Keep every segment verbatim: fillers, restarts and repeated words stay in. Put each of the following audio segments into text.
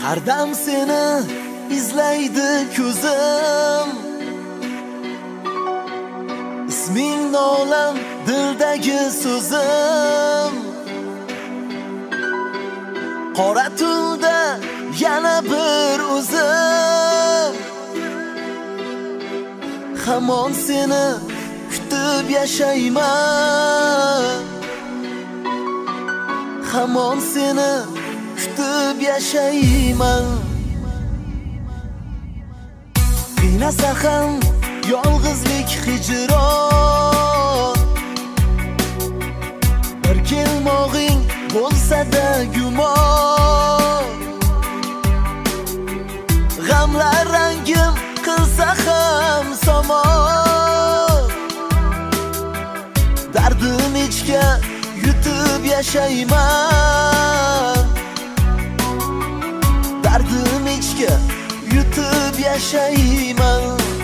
Hardam seni izlaydi ko'zim, isming nolam dildagi so'zim. Qora tunda yana bir o'zim, hamon seni kutib yashayman, hamon seni kutib yashayman. Qiynasa ham yolg'izlik hijron, bir kelmog'ing bo'lsa-da gumon. G'amlar rangim qilsa ham somon, dardim ichga yutib yashayman, dardim ichga yutib yashayman.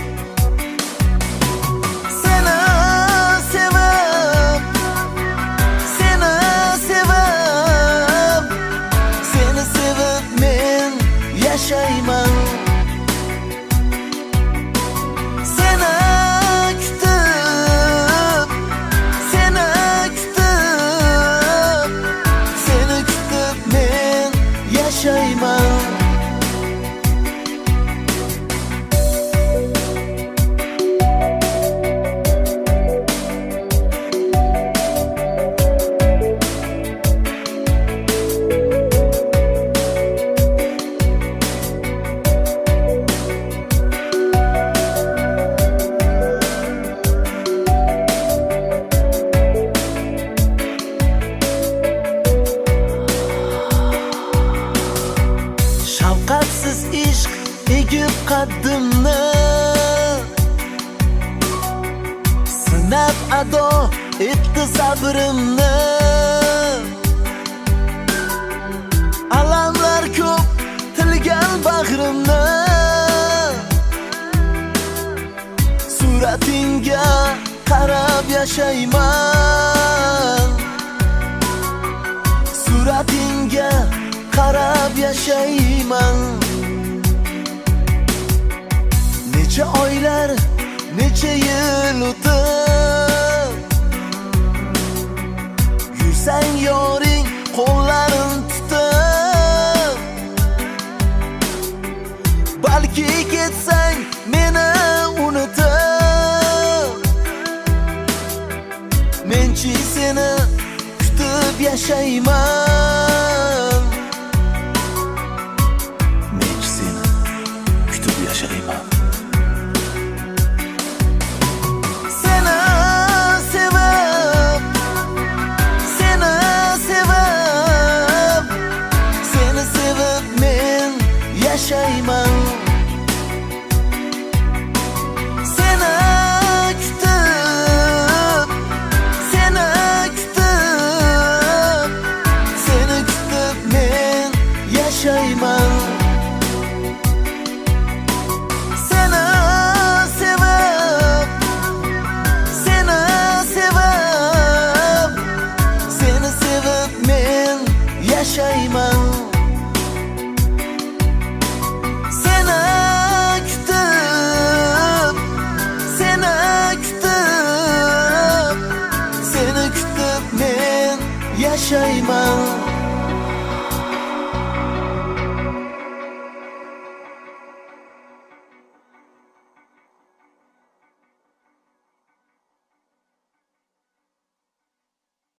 Seni sevib, seni sevib, seni sevib men yashayman. Seni kutib, seni kutib, seni kutib men yashayman. Shafqatsiz ishq egib qaddimni, sinab ado etdi sabrimni. Alamlar ko'p tilgan bag'rimni, suratingga qarab yashayman, suratingga qarab yashayman. Necha oylar, necha yil o'tib, yursang yoring qo'llarin tutib, balki ketsang meni unutib, menchi seni kutib yashayman, menchi seni kutib yashayman. Seni sevib, seni sevib, seni sevib men yashayman.